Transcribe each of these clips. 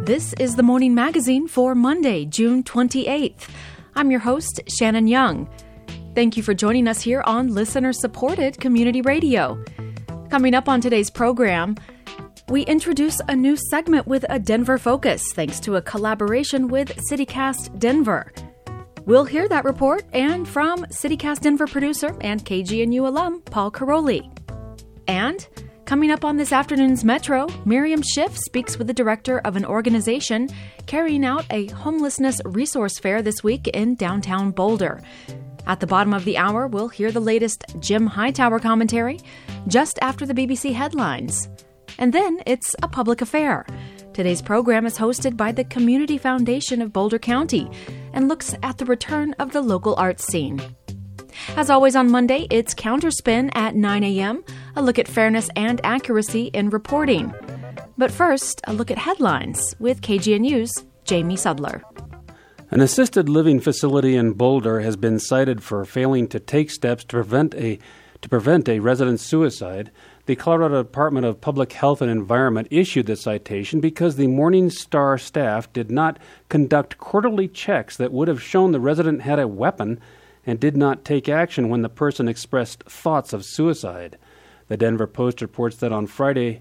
This is the Morning Magazine for Monday, June 28th. I'm your host, Shannon Young. Thank you for joining us here on listener-supported community radio. Coming up on today's program, we introduce a new segment with a Denver focus, thanks to a collaboration with CityCast Denver. We'll hear that report and from CityCast Denver producer and KGNU alum, Paul Caroli. And coming up on this afternoon's Metro, Miriam Schiff speaks with the director of an organization carrying out a homelessness resource fair this week in downtown Boulder. At the bottom of the hour, we'll hear the latest Jim Hightower commentary just after the BBC headlines. And then it's a public affair. Today's program is hosted by the Community Foundation of Boulder County and looks at the return of the local arts scene. As always on Monday, it's Counterspin at 9 a.m., a look at fairness and accuracy in reporting. But first, a look at headlines with KGNU's Jamie Sudler. An assisted living facility in Boulder has been cited for failing to take steps to prevent a resident's suicide. The Colorado Department of Public Health and Environment issued the citation because the Morning Star staff did not conduct quarterly checks that would have shown the resident had a weapon and did not take action when the person expressed thoughts of suicide. The Denver Post reports that on February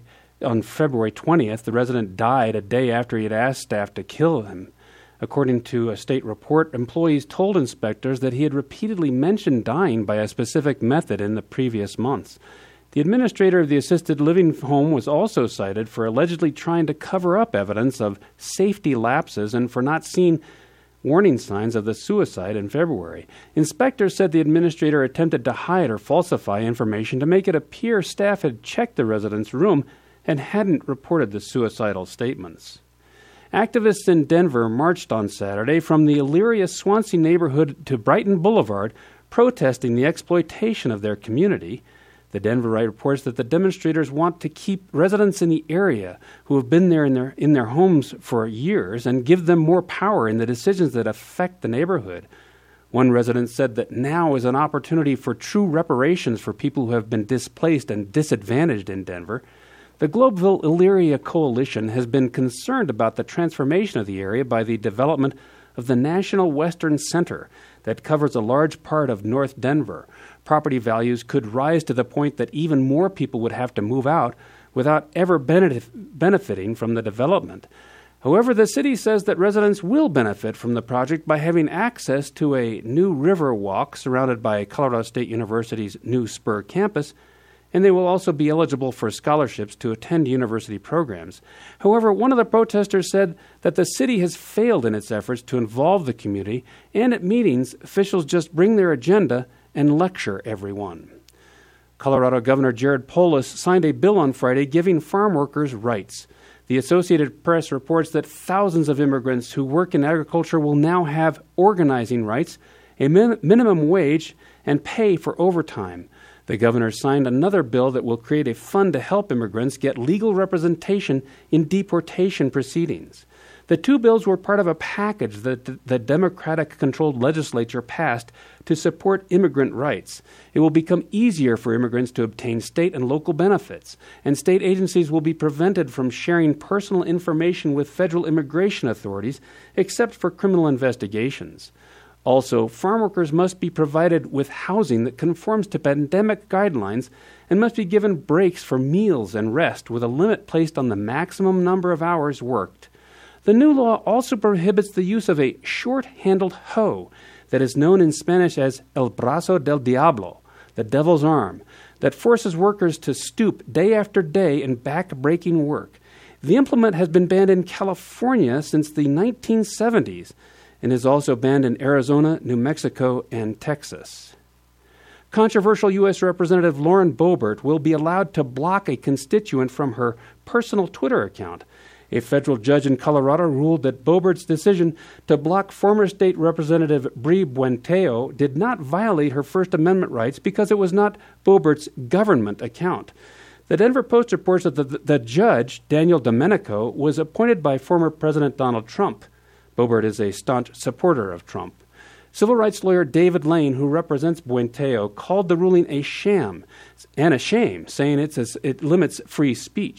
20th, the resident died a day after he had asked staff to kill him. According to a state report, employees told inspectors that he had repeatedly mentioned dying by a specific method in the previous months. The administrator of the assisted living home was also cited for allegedly trying to cover up evidence of safety lapses and for not seeing warning signs of the suicide in February. Inspectors said the administrator attempted to hide or falsify information to make it appear staff had checked the resident's room and hadn't reported the suicidal statements. Activists in Denver marched on Saturday from the Elyria-Swansea neighborhood to Brighton Boulevard, protesting the exploitation of their community. The Denver Right reports that the demonstrators want to keep residents in the area who have been there in their homes for years and give them more power in the decisions that affect the neighborhood. One resident said that now is an opportunity for true reparations for people who have been displaced and disadvantaged in Denver. The Globeville Elyria Coalition has been concerned about the transformation of the area by the development of the National Western Center that covers a large part of North Denver. Property values could rise to the point that even more people would have to move out without ever benefiting from the development. However, the city says that residents will benefit from the project by having access to a new river walk surrounded by Colorado State University's new Spur campus, and they will also be eligible for scholarships to attend university programs. However, one of the protesters said that the city has failed in its efforts to involve the community, and at meetings, officials just bring their agenda and lecture everyone. Colorado Governor Jared Polis signed a bill on Friday giving farm workers rights. The Associated Press reports that thousands of immigrants who work in agriculture will now have organizing rights, a minimum wage, and pay for overtime. The governor signed another bill that will create a fund to help immigrants get legal representation in deportation proceedings. The two bills were part of a package that the Democratic-controlled legislature passed to support immigrant rights. It will become easier for immigrants to obtain state and local benefits, and state agencies will be prevented from sharing personal information with federal immigration authorities, except for criminal investigations. Also, farm workers must be provided with housing that conforms to pandemic guidelines and must be given breaks for meals and rest with a limit placed on the maximum number of hours worked. The new law also prohibits the use of a short-handled hoe that is known in Spanish as el brazo del diablo, the devil's arm, that forces workers to stoop day after day in back-breaking work. The implement has been banned in California since the 1970s and is also banned in Arizona, New Mexico, and Texas. Controversial U.S. Representative Lauren Boebert will be allowed to block a constituent from her personal Twitter account. A federal judge in Colorado ruled that Boebert's decision to block former state representative Bree Buenteo did not violate her First Amendment rights because it was not Boebert's government account. The Denver Post reports that the judge, Daniel Domenico, was appointed by former President Donald Trump. Boebert is a staunch supporter of Trump. Civil rights lawyer David Lane, who represents Buenteo, called the ruling a sham and a shame, saying it limits free speech.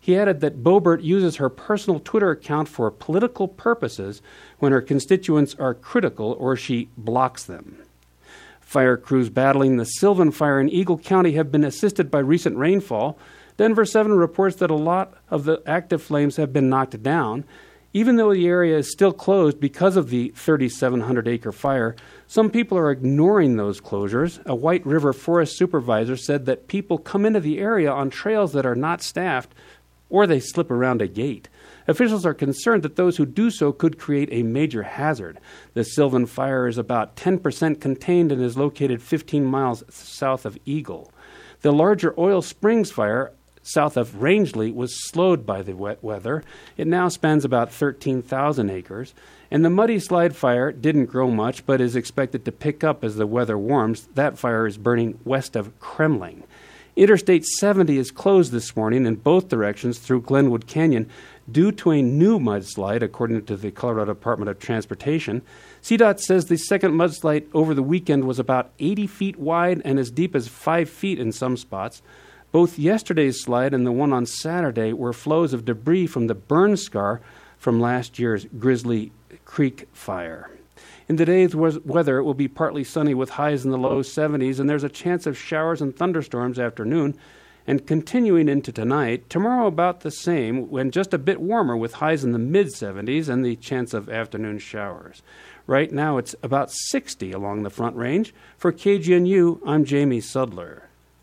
He added that Boebert uses her personal Twitter account for political purposes when her constituents are critical or she blocks them. Fire crews battling the Sylvan fire in Eagle County have been assisted by recent rainfall. Denver 7 reports that a lot of the active flames have been knocked down. Even though the area is still closed because of the 3,700-acre fire, some people are ignoring those closures. A White River forest supervisor said that people come into the area on trails that are not staffed, or they slip around a gate. Officials are concerned that those who do so could create a major hazard. The Sylvan fire is about 10% contained and is located 15 miles south of Eagle. The larger Oil Springs fire south of Rangeley was slowed by the wet weather. It now spans about 13,000 acres. And the Muddy Slide fire didn't grow much, but is expected to pick up as the weather warms. That fire is burning west of Kremling. Interstate 70 is closed this morning in both directions through Glenwood Canyon due to a new mudslide, according to the Colorado Department of Transportation. CDOT says the second mudslide over the weekend was about 80 feet wide and as deep as 5 feet in some spots. Both yesterday's slide and the one on Saturday were flows of debris from the burn scar from last year's Grizzly Creek fire. In today's weather, it will be partly sunny with highs in the low 70s, and there's a chance of showers and thunderstorms afternoon. And continuing into tonight, tomorrow about the same, when just a bit warmer with highs in the mid-70s and the chance of afternoon showers. Right now, it's about 60 along the Front Range. For KGNU, I'm Jamie Sudler.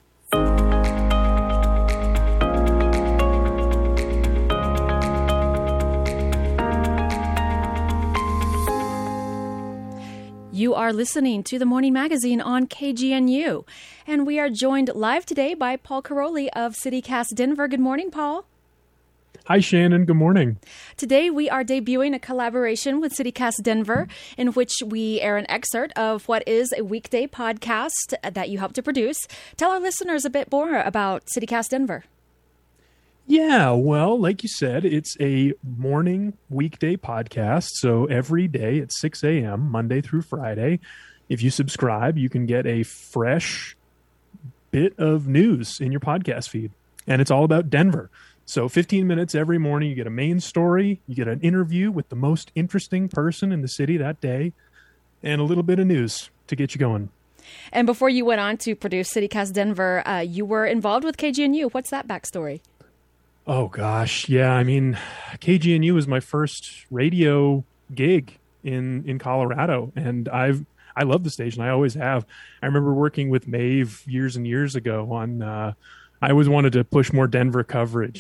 You are listening to the Morning Magazine on KGNU, and we are joined live today by Paul Caroli of CityCast Denver. Good morning, Paul. Hi, Shannon. Good morning. Today, we are debuting a collaboration with CityCast Denver in which we air an excerpt of what is a weekday podcast that you help to produce. Tell our listeners a bit more about CityCast Denver. Yeah, well, like you said, it's a morning weekday podcast. So every day at 6 a.m., Monday through Friday, if you subscribe, you can get a fresh bit of news in your podcast feed. And it's all about Denver. So 15 minutes every morning, you get a main story, you get an interview with the most interesting person in the city that day, and a little bit of news to get you going. And before you went on to produce CityCast Denver, you were involved with KGNU. What's that backstory? Oh, gosh. Yeah, I mean, KGNU was my first radio gig in Colorado, and I love the station. I always have. I remember working with Maeve years and years ago on, I always wanted to push more Denver coverage,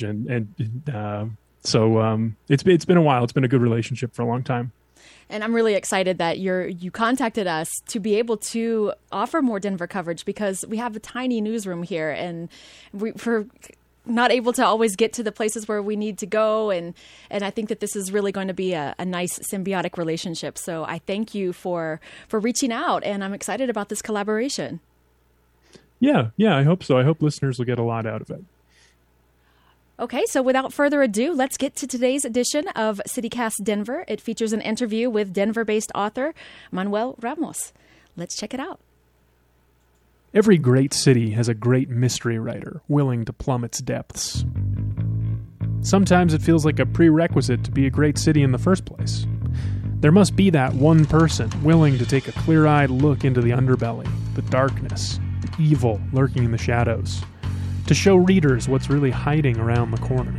so it's been a while. It's been a good relationship for a long time. And I'm really excited that you contacted us to be able to offer more Denver coverage because we have a tiny newsroom here, and we're not able to always get to the places where we need to go. And I think that this is really going to be a nice symbiotic relationship. So I thank you for reaching out, and I'm excited about this collaboration. Yeah, I hope so. I hope listeners will get a lot out of it. Okay, so without further ado, let's get to today's edition of CityCast Denver. It features an interview with Denver-based author Manuel Ramos. Let's check it out. Every great city has a great mystery writer willing to plumb its depths. Sometimes it feels like a prerequisite to be a great city in the first place. There must be that one person willing to take a clear-eyed look into the underbelly, the darkness, the evil lurking in the shadows, to show readers what's really hiding around the corner.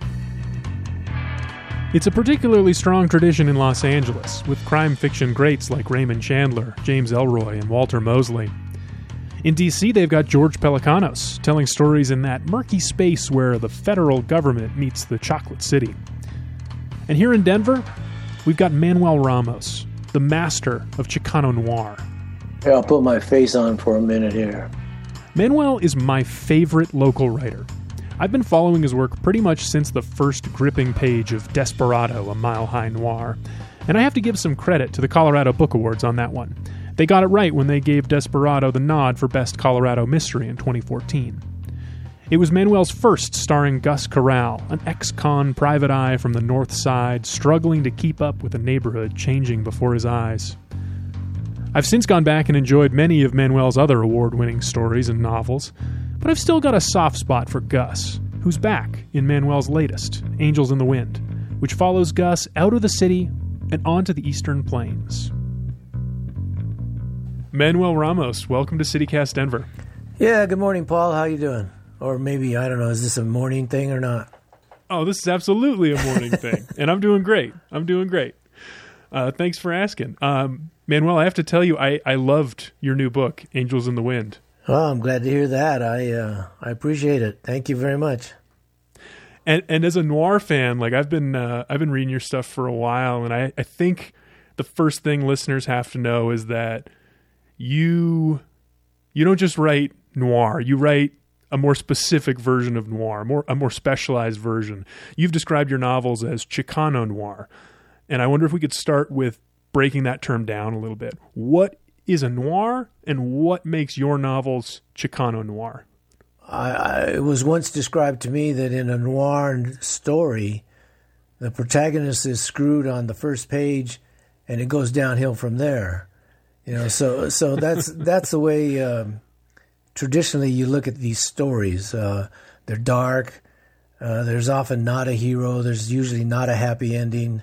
It's a particularly strong tradition in Los Angeles, with crime fiction greats like Raymond Chandler, James Ellroy, and Walter Mosley. In D.C., they've got George Pelecanos, telling stories in that murky space where the federal government meets the chocolate city. And here in Denver, we've got Manuel Ramos, the master of Chicano noir. Here, I'll put my face on for a minute here. Manuel is my favorite local writer. I've been following his work pretty much since the first gripping page of Desperado, a Mile High Noir. And I have to give some credit to the Colorado Book Awards on that one. They got it right when they gave Desperado the nod for Best Colorado Mystery in 2014. It was Manuel's first starring Gus Corral, an ex-con private eye from the North Side, struggling to keep up with a neighborhood changing before his eyes. I've since gone back and enjoyed many of Manuel's other award-winning stories and novels, but I've still got a soft spot for Gus, who's back in Manuel's latest, Angels in the Wind, which follows Gus out of the city and onto the Eastern Plains. Manuel Ramos, welcome to CityCast Denver. Yeah, good morning, Paul. How you doing? Or maybe, I don't know, is this a morning thing or not? Oh, this is absolutely a morning thing, and I'm doing great. Thanks for asking. Manuel, I have to tell you, I loved your new book, Angels in the Wind. Well, I'm glad to hear that. I appreciate it. Thank you very much. And as a noir fan, like I've been reading your stuff for a while, and I think the first thing listeners have to know is that you don't just write noir. You write a more specific version of noir, a more specialized version. You've described your novels as Chicano noir, and I wonder if we could start with breaking that term down a little bit. What is a noir, and what makes your novels Chicano noir? It was once described to me that in a noir story, the protagonist is screwed on the first page, and it goes downhill from there. You know, so that's the way traditionally you look at these stories. They're dark. There's often not a hero. There's usually not a happy ending.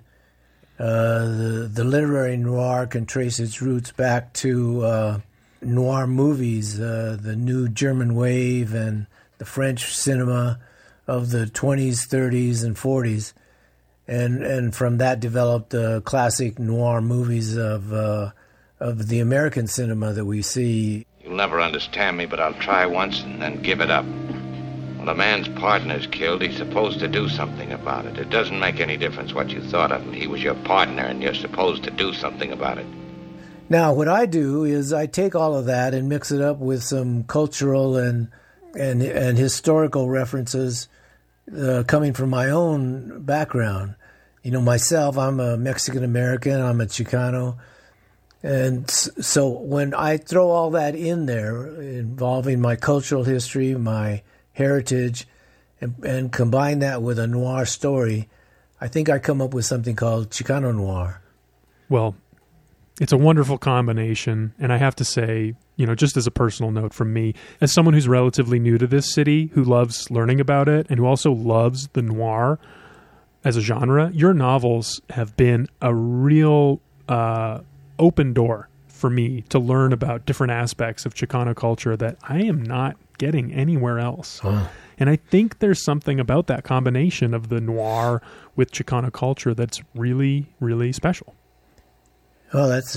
The literary noir can trace its roots back to noir movies, the new German wave and the French cinema of the 20s, 30s, and 40s. And from that developed the classic noir movies of the American cinema that we see. You'll never understand me, but I'll try once and then give it up. When a man's partner's killed, he's supposed to do something about it. It doesn't make any difference what you thought of him. He was your partner, and you're supposed to do something about it. Now, what I do is I take all of that and mix it up with some cultural and historical references coming from my own background. You know, myself, I'm a Mexican-American, I'm a Chicano. And so when I throw all that in there, involving my cultural history, my heritage, and combine that with a noir story, I think I come up with something called Chicano noir. Well, it's a wonderful combination, and I have to say, you know, just as a personal note from me, as someone who's relatively new to this city, who loves learning about it, and who also loves the noir as a genre, your novels have been a real open door for me to learn about different aspects of Chicano culture that I am not getting anywhere else. Huh. And I think there's something about that combination of the noir with Chicano culture that's really, really special. Oh, that's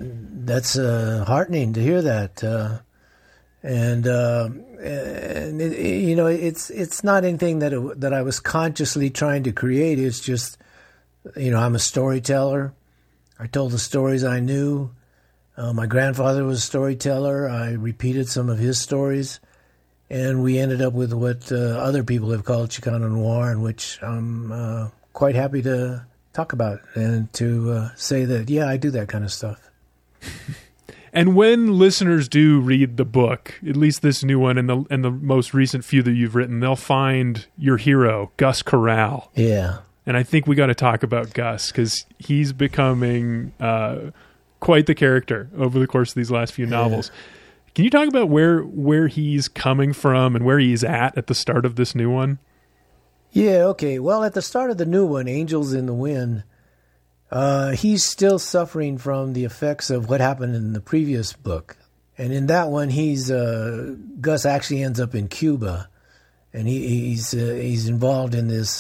heartening to hear that. And it, you know, it's not anything that I was consciously trying to create. It's just, you know, I'm a storyteller. I told the stories I knew. My grandfather was a storyteller. I repeated some of his stories. And we ended up with what other people have called Chicano noir, and which I'm quite happy to talk about and to say that, yeah, I do that kind of stuff. And when listeners do read the book, at least this new one and the most recent few that you've written, they'll find your hero, Gus Corral. Yeah. And I think we got to talk about Gus, because he's becoming quite the character over the course of these last few novels. Yeah. Can you talk about where he's coming from and where he's at the start of this new one? Yeah, okay. Well, at the start of the new one, Angels in the Wind, he's still suffering from the effects of what happened in the previous book. And in that one, Gus actually ends up in Cuba, and he's involved in this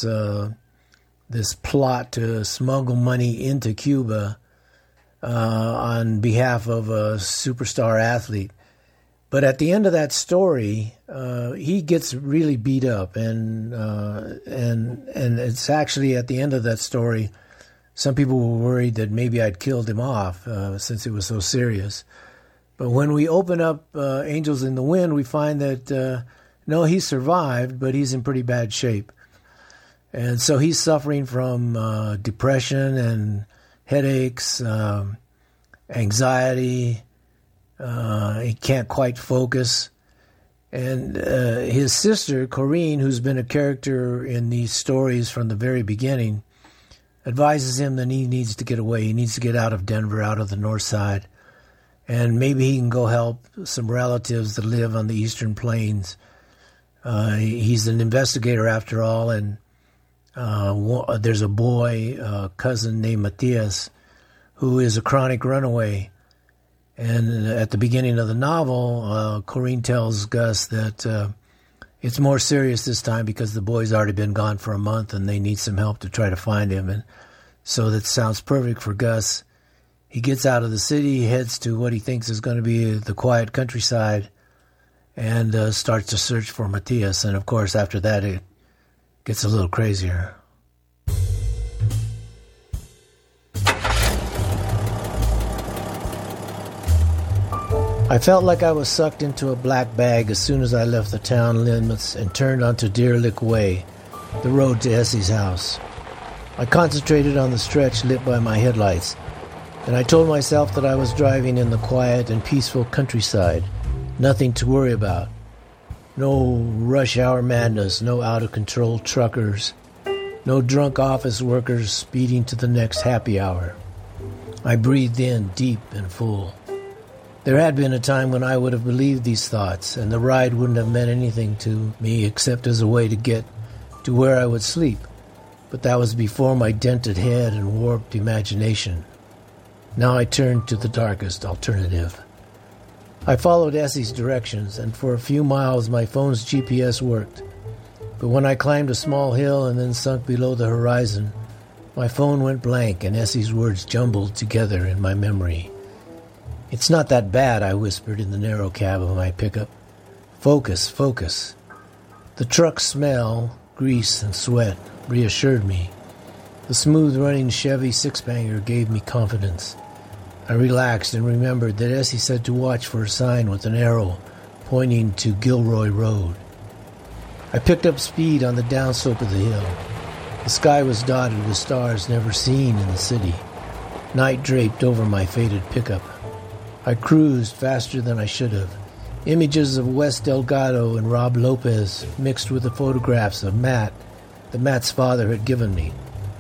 plot to smuggle money into Cuba on behalf of a superstar athlete. But at the end of that story, he gets really beat up, and it's actually at the end of that story, some people were worried that maybe I'd killed him off since it was so serious. But when we open up Angels in the Wind, we find that no, he survived, but he's in pretty bad shape, and so he's suffering from depression and headaches, anxiety. He can't quite focus. And his sister, Corinne, who's been a character in these stories from the very beginning, advises him that he needs to get away. He needs to get out of Denver, out of the north side. And maybe he can go help some relatives that live on the Eastern Plains. He's an investigator after all, and there's a boy, cousin named Matthias, who is a chronic runaway. And at the beginning of the novel, Corinne tells Gus that it's more serious this time because the boy's already been gone for a month and they need some help to try to find him. And so that sounds perfect for Gus. He gets out of the city, heads to what he thinks is going to be the quiet countryside, and starts to search for Matthias. And of course, after that, it gets a little crazier. I felt like I was sucked into a black bag as soon as I left the town limits and turned onto Deer Lick Way, the road to Essie's house. I concentrated on the stretch lit by my headlights, and I told myself that I was driving in the quiet and peaceful countryside, nothing to worry about. No rush hour madness, no out-of-control truckers, no drunk office workers speeding to the next happy hour. I breathed in deep and full. There had been a time when I would have believed these thoughts, and the ride wouldn't have meant anything to me except as a way to get to where I would sleep. But that was before my dented head and warped imagination. Now I turned to the darkest alternative. I followed Essie's directions, and for a few miles my phone's GPS worked. But when I climbed a small hill and then sunk below the horizon, my phone went blank and Essie's words jumbled together in my memory. "It's not that bad," I whispered in the narrow cab of my pickup. "Focus, focus." The truck's smell, grease and sweat, reassured me. The smooth-running Chevy six-banger gave me confidence. I relaxed and remembered that Essie said to watch for a sign with an arrow pointing to Gilroy Road. I picked up speed on the downslope of the hill. The sky was dotted with stars never seen in the city. Night draped over my faded pickup. I cruised faster than I should have. Images of Wes Delgado and Rob Lopez mixed with the photographs of Matt that Matt's father had given me.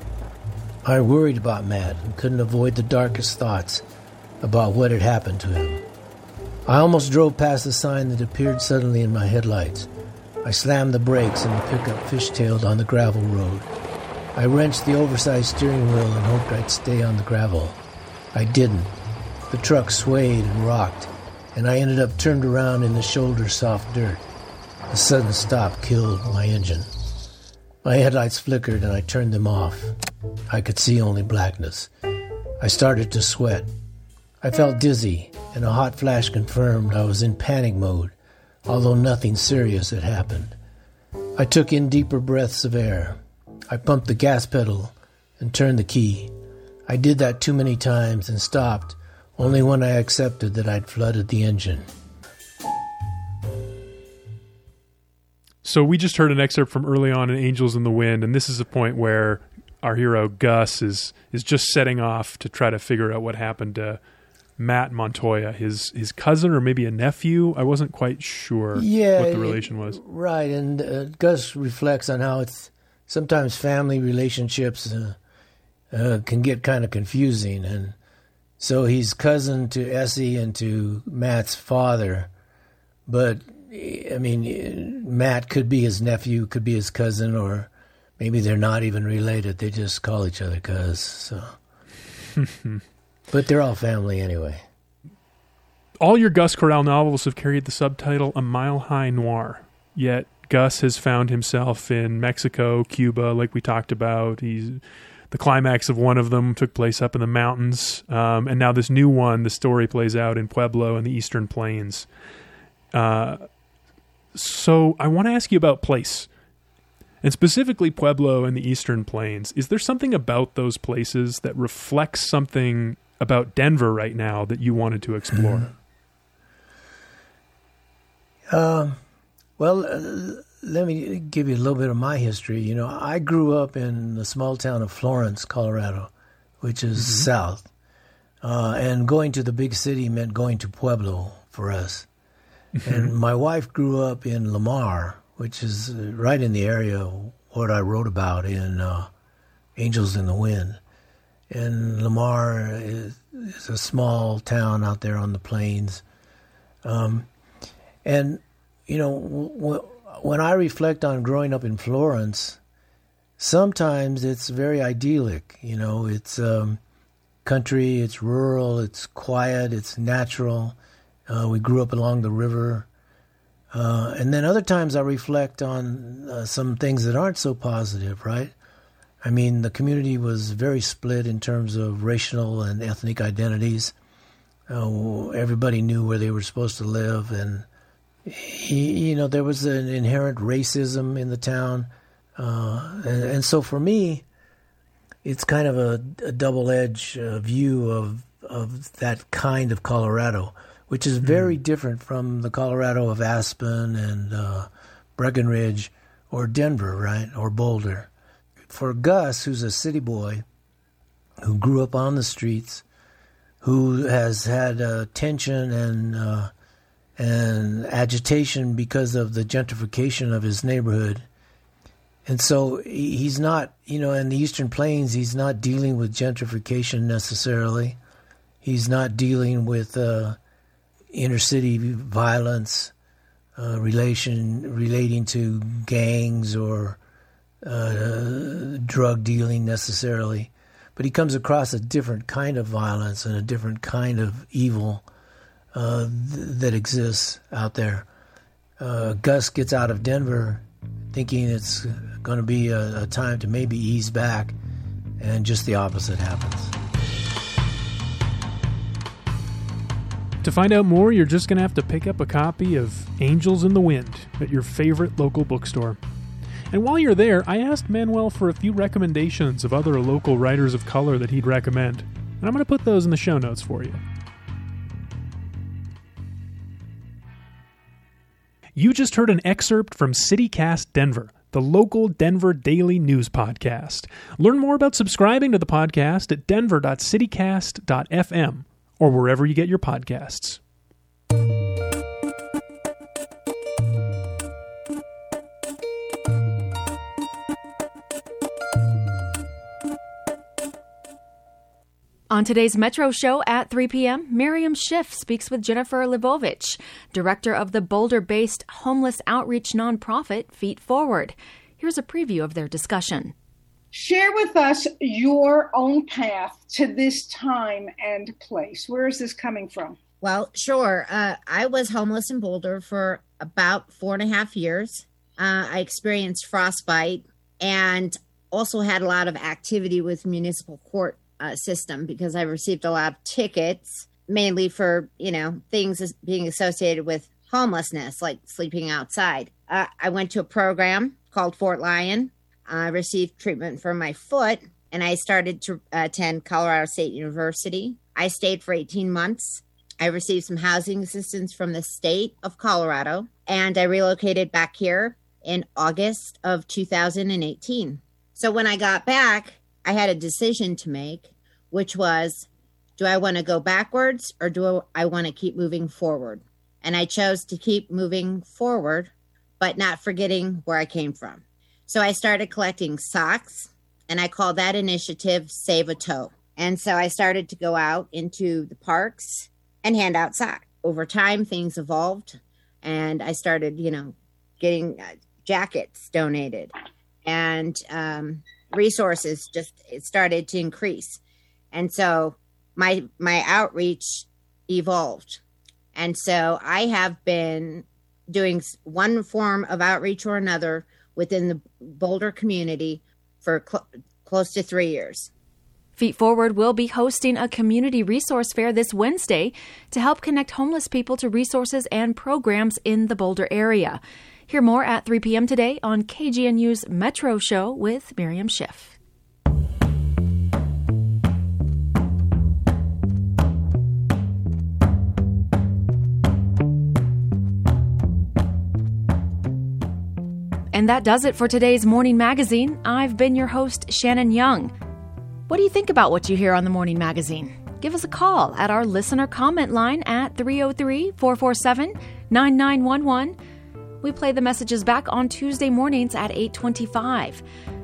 I worried about Matt and couldn't avoid the darkest thoughts about what had happened to him. I almost drove past the sign that appeared suddenly in my headlights. I slammed the brakes and the pickup fishtailed on the gravel road. I wrenched the oversized steering wheel and hoped I'd stay on the gravel. I didn't. The truck swayed and rocked, and I ended up turned around in the shoulder-soft dirt. A sudden stop killed my engine. My headlights flickered and I turned them off. I could see only blackness. I started to sweat. I felt dizzy, and a hot flash confirmed I was in panic mode, although nothing serious had happened. I took in deeper breaths of air. I pumped the gas pedal and turned the key. I did that too many times and stopped only when I accepted that I'd flooded the engine. So we just heard an excerpt from early on in Angels in the Wind, and this is a point where our hero Gus is just setting off to try to figure out what happened to Matt Montoya, his cousin or maybe a nephew. I wasn't quite sure what the relation was. Right, and Gus reflects on how it's sometimes family relationships can get kind of confusing, and so he's cousin to Essie and to Matt's father, but I mean, Matt could be his nephew, could be his cousin, or maybe they're not even related. They just call each other cuz. So. But they're all family anyway. All your Gus Corral novels have carried the subtitle A Mile High Noir, yet Gus has found himself in Mexico, Cuba, like we talked about. The climax of one of them took place up in the mountains, and now this new one, the story plays out in Pueblo and the Eastern Plains. So I want to ask you about place, and specifically Pueblo and the Eastern Plains. Is there something about those places that reflects something about Denver right now that you wanted to explore? Well, let me give you a little bit of my history. You know, I grew up in the small town of Florence, Colorado, which is south. And going to the big city meant going to Pueblo for us. And my wife grew up in Lamar, which is right in the area of what I wrote about in Angels in the Wind. And Lamar is a small town out there on the plains. And, you know, when I reflect on growing up in Florence, sometimes it's very idyllic. It's country, it's rural, it's quiet, it's natural. We grew up along the river. And then other times I reflect on some things that aren't so positive, right? I mean, the community was very split in terms of racial and ethnic identities. Everybody knew where they were supposed to live, and there was an inherent racism in the town. And so for me, it's kind of a double-edged view of that kind of Colorado, which is very different from the Colorado of Aspen and Breckenridge or Denver, right, or Boulder. For Gus, who's a city boy who grew up on the streets, who has had tension and agitation because of the gentrification of his neighborhood. And so he's not, in the Eastern Plains, he's not dealing with gentrification necessarily. He's not dealing with inner city violence relating to gangs or drug dealing necessarily. But he comes across a different kind of violence and a different kind of evil that exists out there. Gus gets out of Denver thinking it's going to be a time to maybe ease back, and just the opposite happens. To find out more, you're just going to have to pick up a copy of Angels in the Wind at your favorite local bookstore. And while you're there, I asked Manuel for a few recommendations of other local writers of color that he'd recommend, and I'm going to put those in the show notes for you. You just heard an excerpt from CityCast Denver, the local Denver daily news podcast. Learn more about subscribing to the podcast at denver.citycast.fm or wherever you get your podcasts. On today's Metro Show at 3 p.m., Miriam Schiff speaks with Jennifer Livovich, director of the Boulder-based homeless outreach nonprofit Feet Forward. Here's a preview of their discussion. Share with us your own path to this time and place. Where is this coming from? Well, sure. I was homeless in Boulder for about 4.5 years. I experienced frostbite and also had a lot of activity with municipal court system because I received a lot of tickets, mainly for, things being associated with homelessness, like sleeping outside. I went to a program called Fort Lyon. I received treatment for my foot, and I started to attend Colorado State University. I stayed for 18 months. I received some housing assistance from the state of Colorado, and I relocated back here in August of 2018. So when I got back, I had a decision to make, which was, do I want to go backwards or do I want to keep moving forward? And I chose to keep moving forward, but not forgetting where I came from. So I started collecting socks, and I called that initiative Save a Toe. And so I started to go out into the parks and hand out socks. Over time, things evolved, and I started, getting jackets donated, and resources it started to increase. And so my outreach evolved. And so I have been doing one form of outreach or another within the Boulder community for close to 3 years. Feet Forward will be hosting a community resource fair this Wednesday to help connect homeless people to resources and programs in the Boulder area. Hear more at 3 p.m. today on KGNU's Metro Show with Miriam Schiff. And that does it for today's Morning Magazine. I've been your host, Shannon Young. What do you think about what you hear on the Morning Magazine? Give us a call at our listener comment line at 303-447-9911. We play the messages back on Tuesday mornings at 8:25.